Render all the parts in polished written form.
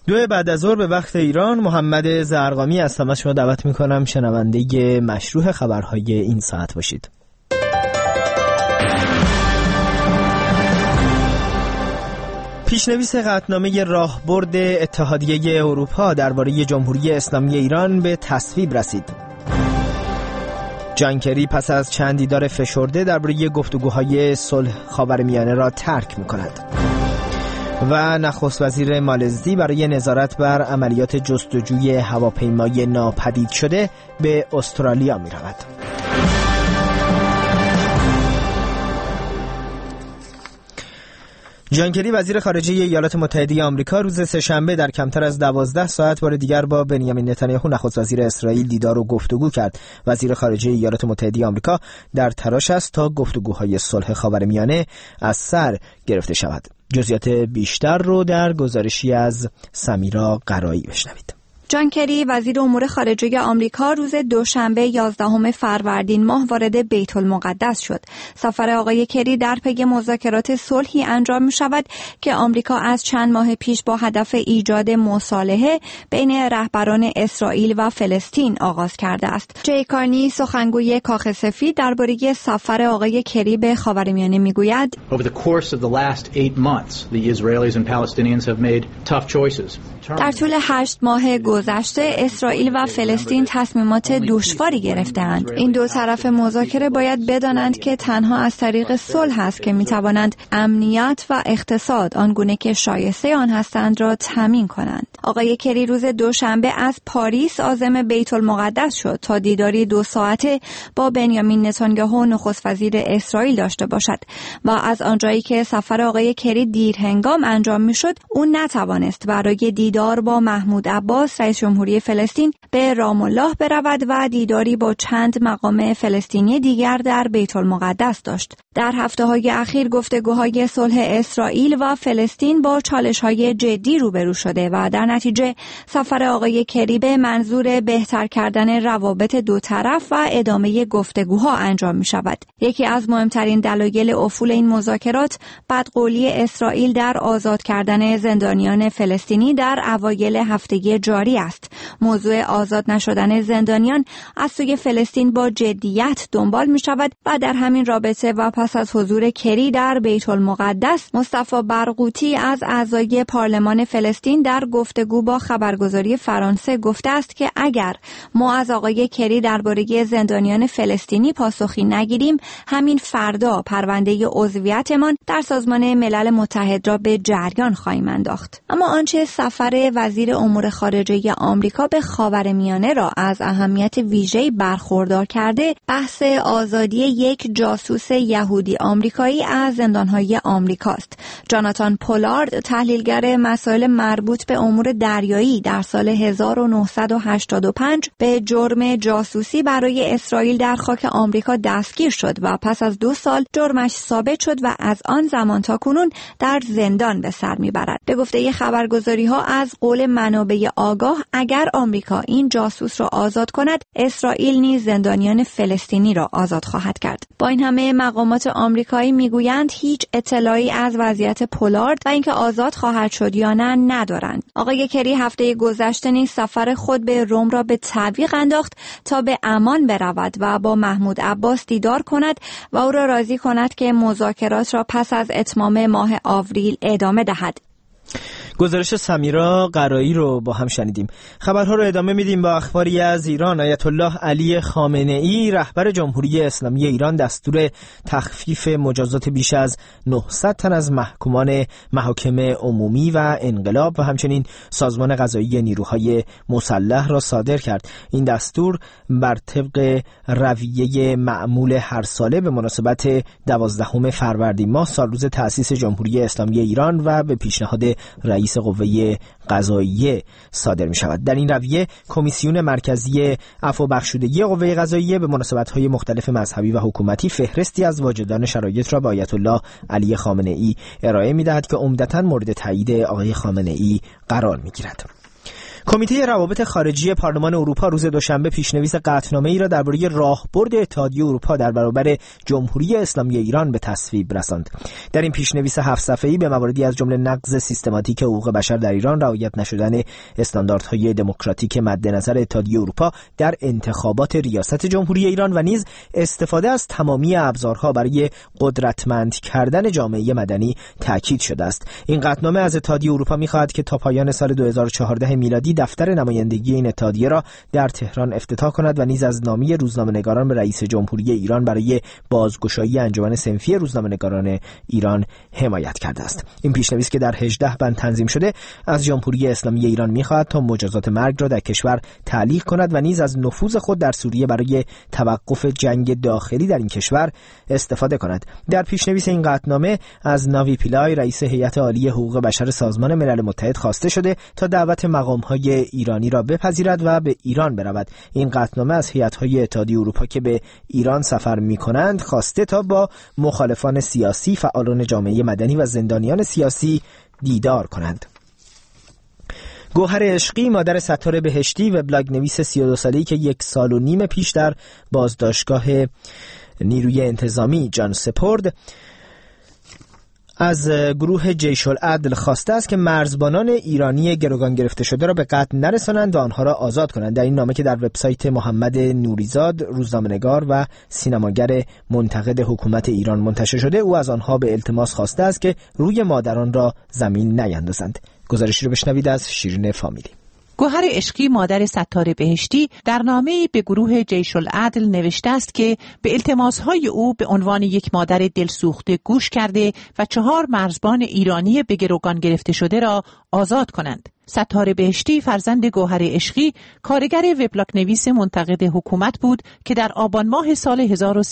2 بعد از ظهر به وقت ایران. محمد زرقامی هستم. از شما دعوت میکنم شنونده مشروع خبرهای این ساعت باشید. پیشنویس قطعنامه راهبرد اتحادیه اروپا درباره جمهوری اسلامی ایران به تصویب رسید. جان کری پس از چند دیدار فشرده درباره گفتگوهای صلح خاورمیانه را ترک می‌کند. و نخست وزیر مالزی برای نظارت بر عملیات جستجوی هواپیمای ناپدید شده به استرالیا می‌رود. جان کری وزیر خارجه ایالات متحده آمریکا روز سه‌شنبه در کمتر از 12 ساعت بار دیگر با بنیامین نتانیاهو نخست وزیر اسرائیل دیدار و گفتگو کرد. وزیر خارجه ایالات متحده آمریکا در تلاش است تا گفتگوهای صلح خاورمیانه از سر گرفته شود. جزئیات بیشتر رو در گزارشی از سمیرا قرایی بشنوید. جان کری وزیر امور خارجه آمریکا روز دوشنبه 11 فروردین ماه وارد بیت المقدس شد. سفر آقای کری در پی مذاکرات صلحی انجام می شود که آمریکا از چند ماه پیش با هدف ایجاد مصالحه بین رهبران اسرائیل و فلسطین آغاز کرده است. جی کارنی سخنگوی کاخ سفید درباره سفر آقای کری به خاورمیانه می گوید در طول 8 ماه گذشته اسرائیل و فلسطین تصمیمات دشواری گرفتند. این دو طرف مذاکره باید بدانند که تنها از طریق صلح است که میتوانند امنیت و اقتصاد آنگونه که شایسته آن هستند را تامین کنند. آقای کری روز دوشنبه از پاریس عازم بیت المقدس شد تا دیداری 2 ساعته با بنیامین نتانیاهو نخست وزیر اسرائیل داشته باشد و از آنجایی که سفر آقای کری دیر هنگام انجام میشد، او نتوانست برای دیدار با محمود عباس رئیس جمهوری فلسطین به رام الله برود و دیداری با چند مقام فلسطینی دیگر در بیت المقدس داشت. در هفته‌های اخیر گفتگوهای صلح اسرائیل و فلسطین با چالش‌های جدی روبرو شده و در نتیجه سفر آقای کری به منظور بهتر کردن روابط دو طرف و ادامه گفتگوها انجام می‌شود. یکی از مهمترین دلایل افول این مذاکرات بدقولی اسرائیل در آزاد کردن زندانیان فلسطینی در اوایل هفته جاری است. موضوع آزاد نشدن زندانیان از سوی فلسطین با جدیت دنبال می شود و در همین رابطه و پس از حضور کری در بیت المقدس، مصطفی برغوثی از اعضای پارلمان فلسطین در گفتگو با خبرگزاری فرانسه گفته است که اگر ما از آقای کری درباره زندانیان فلسطینی پاسخی نگیریم، همین فردا پرونده عضویتمان در سازمان ملل متحد را به جریان خواهیم انداخت. اما آنچه سفر وزیر امور خارجه آمریکا به خاورمیانه را از اهمیت ویژه‌ای برخوردار کرده، بحث آزادی یک جاسوس یهودی آمریکایی از زندان‌های آمریکاست. جاناتان پولارد، تحلیلگر مسائل مربوط به امور دریایی، در سال 1985 به جرم جاسوسی برای اسرائیل در خاک آمریکا دستگیر شد و پس از 2 سال جرمش ثابت شد و از آن زمان تا کنون در زندان به سر میبرد. به گفته خبرگزاری‌ها از قول منابع آگاه، اگر آمریکا این جاسوس را آزاد کند، اسرائیل نیز زندانیان فلسطینی را آزاد خواهد کرد. با این همه مقامات آمریکایی میگویند هیچ اطلاعی از وضعیت پولارد و اینکه آزاد خواهد شد یا نه ندارند. آقای کری هفته گذشته نیز سفر خود به روم را به تعویق انداخت تا به عمان برود و با محمود عباس دیدار کند و او را راضی کند که مذاکرات را پس از اتمام ماه آوریل ادامه دهد. گزارش سمیرا قرایی رو با هم شنیدیم. خبرها رو ادامه میدیم با اخباری از ایران. آیت الله علی خامنه‌ای رهبر جمهوری اسلامی ایران دستور تخفیف مجازات بیش از 900 تن از محکومان محاکم عمومی و انقلاب و همچنین سازمان قضایی نیروهای مسلح را صادر کرد. این دستور بر طبق رویه معمول هر ساله به مناسبت 12 فروردین ماه سالروز تأسیس جمهوری اسلامی ایران و به پیشنهاد رئیس قوه قضاییه صادر می شود. در این رویه کمیسیون مرکزی عفو بخشودگی قوه قضاییه به مناسبت‌های مختلف مذهبی و حکومتی فهرستی از واجدان شرایط را به آیت الله علی خامنه‌ای ارائه می دهد که عمدتاً مورد تایید آقای خامنه‌ای قرار می گیرد. کمیته روابط خارجی پارلمان اروپا روز دوشنبه پیشنویس قطعنامه‌ای را درباره راهبرد اتحادیه اروپا در برابر جمهوری اسلامی ایران به تصویب رساند. در این پیشنویس 7 صفحه‌ای به مواردی از جمله نقض سیستماتیک حقوق بشر در ایران، رعایت نشدن استانداردهای دموکراتیک مد نظر اتحادیه اروپا در انتخابات ریاست جمهوری ایران و نیز استفاده از تمامی ابزارها برای قدرتمند کردن جامعه مدنی تاکید شده است. این قطعنامه از اتحادیه اروپا می‌خواهد که تا پایان سال 2014 میلادی دفتر نمایندگی این اتحادیه را در تهران افتتاح کند و نیز از نامه روزنامه‌نگاران به رئیس جمهوری ایران برای بازگشایی انجمن صنفی روزنامه‌نگاران ایران حمایت کرده است. این پیشنویس که در 18 بند تنظیم شده از جمهوری اسلامی ایران می‌خواهد تا مجازات مرگ را در کشور تعلیق کند و نیز از نفوذ خود در سوریه برای توقف جنگ داخلی در این کشور استفاده کند. در پیشنویس این قطعنامه از ناوی پیلای رئیس هیئت عالی حقوق بشر سازمان ملل متحد خواسته شده تا دعوت مقام‌های ایرانی را بپذیرد و به ایران برود. این قطعنامه از هیئت‌های اتحادیه اروپا که به ایران سفر می‌کنند خواسته تا با مخالفان سیاسی، فعالان جامعه مدنی و زندانیان سیاسی دیدار کنند. گوهر عشقی، مادر ستار بهشتی و بلاگ نویس 32 ساله‌ای که 1.5 سال پیش در بازداشتگاه نیروی انتظامی جان سپرد، از گروه جیش العدل خواسته است که مرزبانان ایرانی گروگان گرفته شده را به قتل نرسانند و آنها را آزاد کنند. در این نامه که در وبسایت محمد نوریزاد، روزنامه‌نگار و سینماگر منتقد حکومت ایران منتشر شده، او از آنها به التماس خواسته است که روی مادران را زمین نیندازند. گزارشی رو بشنوید از شیرین فامیلی. گوهر عشقی، مادر ستار بهشتی، در نامه‌ای به گروه جیش العدل نوشته است که به التماس‌های او به عنوان یک مادر دلسوخته گوش کرده و 4 مرزبان ایرانی به گروگان گرفته شده را آزاد کنند. ستار بهشتی، فرزند گوهر عشقی، کارگر وبلاگ نویس منتقد حکومت بود که در آبان ماه سال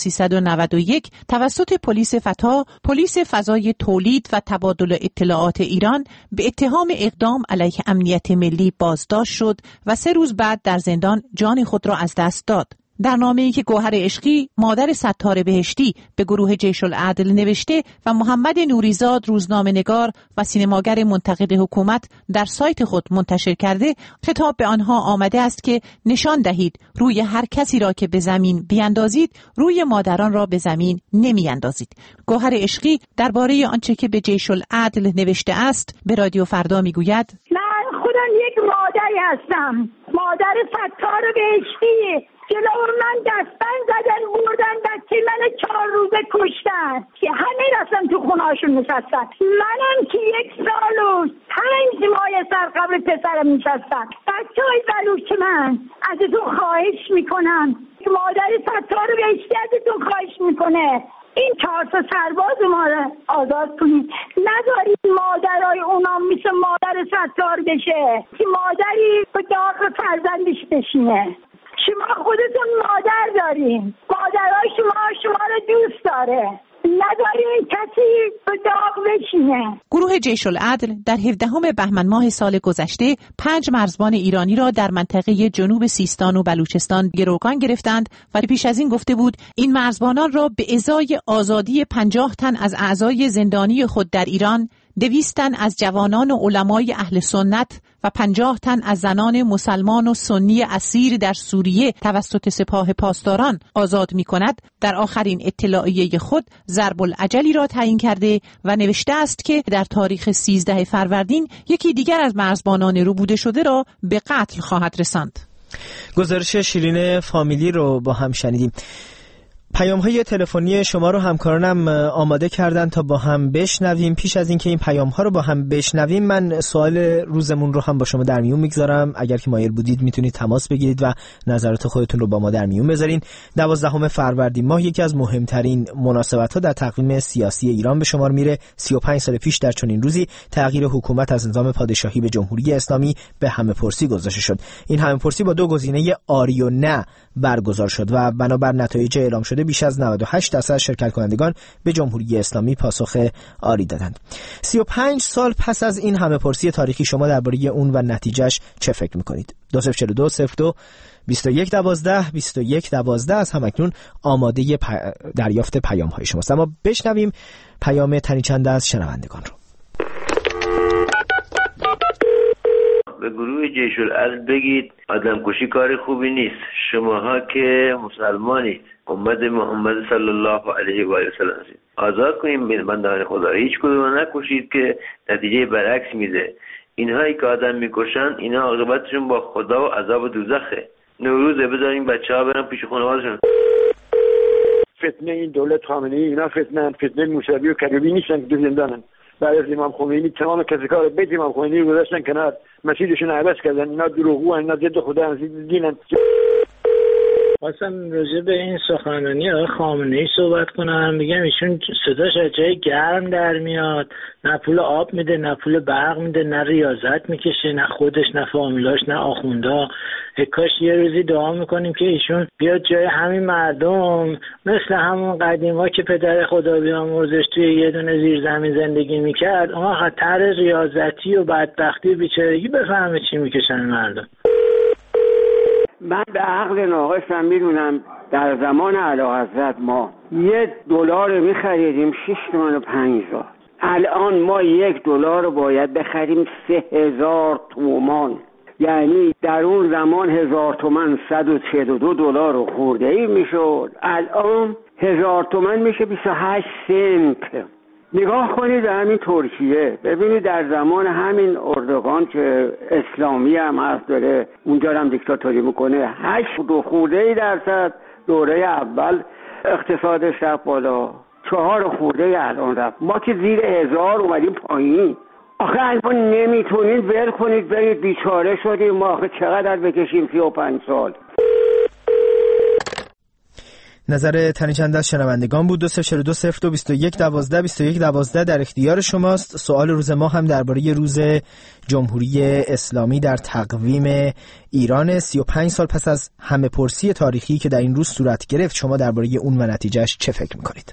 1391 توسط پلیس فتا، پلیس فضای تولید و تبادل اطلاعات ایران، به اتهام اقدام علیه امنیت ملی بازداشت شد و 3 روز بعد در زندان جان خود را از دست داد. در نامه‌ای که گوهر عشقی، مادر ستار بهشتی، به گروه جیش العدل نوشته و محمد نوریزاد، روزنامه‌نگار و سینماگر منتقد حکومت، در سایت خود منتشر کرده، خطاب به آنها آمده است که نشان دهید روی هر کسی را که به زمین بیاندازید، روی مادران را به زمین نمیاندازید. گوهر عشقی درباره آنچه که به جیش العدل نوشته است به رادیو فردا میگوید: من خودم یک مادری هستم، مادر ستار بهشتی. جلو من دستن زدن، بردن بچه من 4 روزه کشتن که همه رفتن تو خونهاشون نشستن. منم که 1 سال و 5 ماه سر قبل پسرم نشستم. بچه های بلوچ من، ازتون خواهش میکنم، مادر ستار بهشتی ازتون خواهش میکنه این 4 تا سرباز ما رو آزاد کنید. نذارید مادرای اونا مثل مادر ستار بشه که مادری به داغ فرزندش بشینه. شما خودتون مادر دارین، مادرای شما رو دوست داره، ندارین کسی به داغ بشینه. گروه جیش العدل در 17 بهمن ماه سال گذشته 5 مرزبان ایرانی را در منطقه جنوب سیستان و بلوچستان گروگان گرفتند و پیش از این گفته بود این مرزبانان را به ازای آزادی 50 تن از اعضای زندانی خود در ایران، 200 تن از جوانان و علمای اهل سنت و 50 تن از زنان مسلمان و سنی اسیر در سوریه توسط سپاه پاسداران آزاد می کند، در آخرین اطلاعیه خود ضرب العجلی را تعیین کرده و نوشته است که در تاریخ 13 فروردین یکی دیگر از مرزبانان ربوده شده را به قتل خواهد رساند. گزارش شیرین فامیلی رو با هم شنیدیم. پیام‌های تلفنی شما رو همکارانم آماده کردن تا با هم بشنویم. پیش از اینکه این پیام‌ها رو با هم بشنویم، من سوال روزمون رو هم با شما در میون میگذارم. اگر که مایل بودید میتونید تماس بگیرید و نظرات خودتون رو با ما در میون بذارین. 12 فروردین ماه یکی از مهمترین مناسبت‌ها در تقویم سیاسی ایران به شمار میره. 35 سال پیش در چنین روزی تغییر حکومت از نظام پادشاهی به جمهوری اسلامی به همه‌پرسی گذاشته شد. این همه‌پرسی با 2 گزینه آری و نه برگزار شد و بنابر نتایج اعلام شده بیش از 98% شرکت کنندگان به جمهوری اسلامی پاسخ آری دادند. 35 سال پس از این همه‌پرسی تاریخی شما درباره اون و نتیجهش چه فکر می‌کنید؟ 2042 2112 از همکنون آماده دریافت پیام‌های شماست. اما بشنویم پیام تنی چند از شنوندگان رو. به گروه جیش العدل بگید آدم کشی کار خوبی نیست، شماها که مسلمانید، امت محمد صلی الله علیه و آله و سلم آزاد کنیم بندگان خدا، هیچ کدوم نکشید که نتیجه برعکس میده. اینهایی که آدم میکشن اینا عاقبتشون با خدا و عذاب دوزخه. نوروزه بذاریم بچه‌ها برن پیش خانواده‌شون. فتنه این دولت خامنه‌ای اینا فتنه موسوی و کریمی نیستن که زندانن. بعد از امام خمینی تمام کسی کار بیت امام خمینی رو گذاشتن کنار، مسیحشون عوض کردن. اینا دروغگو ان، اینا ضد خدا ضد دینن. خواستم راجع به این سخنرانی آقای خامنه‌ای صحبت کنم. میگم ایشون صداش از جای گرم در میاد، نه پول آب میده، نه پول برق میده، نه ریاضت میکشه، نه خودش، نه فامیلاش، نه آخوندا. کاش یه روزی دعا میکنیم که ایشون بیاد جای همین مردم، مثل همون قدیما که پدر خدا بیامرزش توی یه دونه زیرزمین زندگی میکرد، اما خطر ریاضتی و بدبختی و بیچارگی بفهمه چی میکشن مردم. من به عقل ناقصم میدونم در زمان اعلیحضرت ما $1 میخریدیم 6 تومن و 50. الان ما $1 رو باید بخریم 3000 تومان. یعنی در اون زمان 1000 تومن $142 خورده ای میشد، الان 1000 تومن میشه 28 سنت. نگاه کنید به همین ترکیه، ببینید در زمان همین اردوغان که اسلامی هم هست داره اونجا هم دیکتاتوری میکنه، 8% دوره اول اقتصادش رفت بالا، 4 الان رفت. ما که زیر 1000 اومدیم پایین. آخه الان نمیتونید ول کنید برید، بیچاره شدیم ما. آخه چقدر بکشیم 35 سال. نظر تنی چند از شنوندگان بود. 20420221122112 در اختیار شماست. سوال روز ما هم درباره روز جمهوری اسلامی در تقویم ایران 35 سال پس از همه پرسی تاریخی که در این روز صورت گرفت. شما درباره اون و نتیجهش چه فکر میکنید؟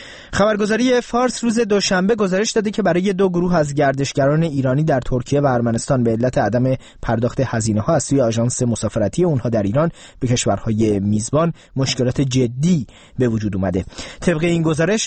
خبرگزاری فارس روز دوشنبه گزارش داده که برای 2 گروه از گردشگران ایرانی در ترکیه و ارمنستان به علت عدم پرداخت هزینه‌ها از سوی آژانس مسافرتی اونها در ایران به کشورهای میزبان مشکلات جدی به وجود اومده. طبق این گزارش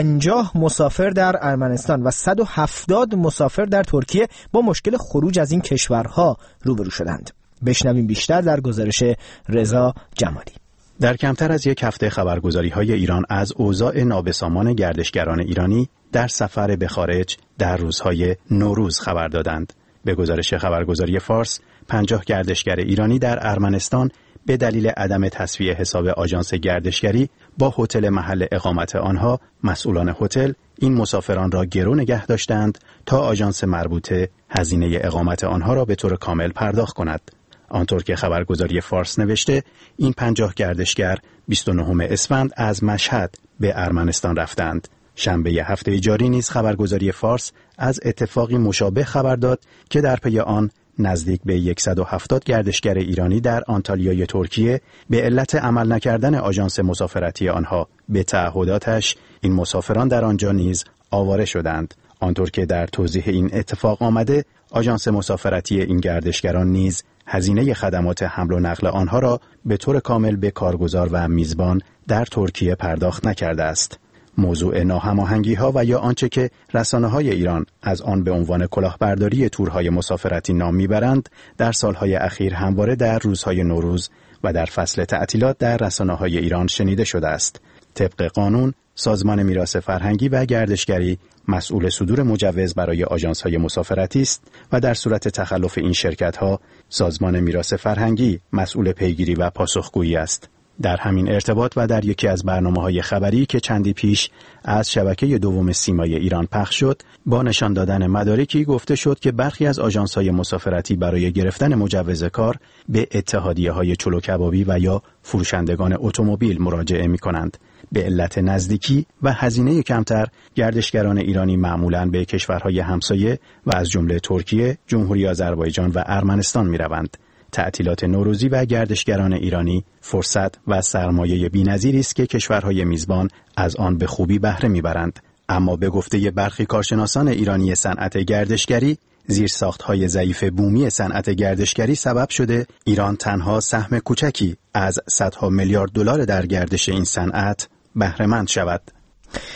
50 مسافر در ارمنستان و 170 مسافر در ترکیه با مشکل خروج از این کشورها روبرو شدند. بشنویم بیشتر در گزارش رضا جمالی. در کمتر از 1 هفته خبرگزاری‌های ایران از اوضاع نابسامان گردشگران ایرانی در سفر به خارج در روزهای نوروز خبر دادند. به گزارش خبرگزاری فارس، 50 گردشگر ایرانی در ارمنستان به دلیل عدم تسویه حساب آژانس گردشگری با هتل محل اقامت آنها، مسئولان هتل این مسافران را گرو نگه داشتند تا آژانس مربوطه هزینه اقامت آنها را به طور کامل پرداخت کند. آنطور که خبرگزاری فارس نوشته، این 50 گردشگر 29 اسفند از مشهد به ارمنستان رفتند. شنبه هفته جاری نیز خبرگزاری فارس از اتفاقی مشابه خبر داد که در پی آن نزدیک به 170 گردشگر ایرانی در آنتالیای ترکیه به علت عمل نکردن آژانس مسافرتی آنها به تعهداتش، این مسافران در آنجا نیز آواره شدند. آنطور که در توضیح این اتفاق آمده، آژانس مسافرتی این گردشگران نیز هزینه خدمات حمل و نقل آنها را به طور کامل به کارگزار و میزبان در ترکیه پرداخت نکرده است. موضوع ناهماهنگی‌ها و یا آنچه که رسانه‌های ایران از آن به عنوان کلاهبرداری تورهای مسافرتی نام می‌برند، در سالهای اخیر همواره در روزهای نوروز و در فصل تعطیلات در رسانه‌های ایران شنیده شده است. طبق قانون، سازمان میراث فرهنگی و گردشگری مسئول صدور مجوز برای آژانس‌های مسافرتی است و در صورت تخلف این شرکت‌ها، سازمان میراث فرهنگی مسئول پیگیری و پاسخگویی است. در همین ارتباط و در یکی از برنامه‌های خبری که چندی پیش از شبکه دوم سیمای ایران پخش شد، با نشان دادن مدارکی گفته شد که برخی از آژانس‌های مسافرتی برای گرفتن مجوز کار به اتحادیه‌های چلو کبابی و یا فروشندگان اتومبیل مراجعه می‌کنند. به علت نزدیکی و هزینه کمتر، گردشگران ایرانی معمولاً به کشورهای همسایه و از جمله ترکیه، جمهوری آذربایجان و ارمنستان می‌روند. تعطیلات نوروزی و گردشگران ایرانی فرصت و سرمایه بی‌نظیری است که کشورهای میزبان از آن به خوبی بهره می‌برند. اما به گفته برخی کارشناسان ایرانی صنعت گردشگری، زیرساخت‌های ضعیف بومی صنعت گردشگری سبب شده ایران تنها سهم کوچکی از صدها میلیارد دلار در گردش این صنعت بهره‌مند شود.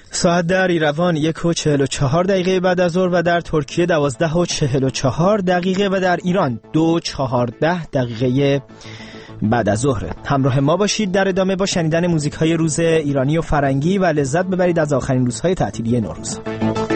ساعت در ایروان 1:44 بعد از ظهر و در ترکیه 12:44 و در ایران 2:14 بعد از ظهر. همراه ما باشید در ادامه با شنیدن موزیک های روز ایرانی و فرنگی و لذت ببرید از آخرین روزهای تعطیلی نوروز.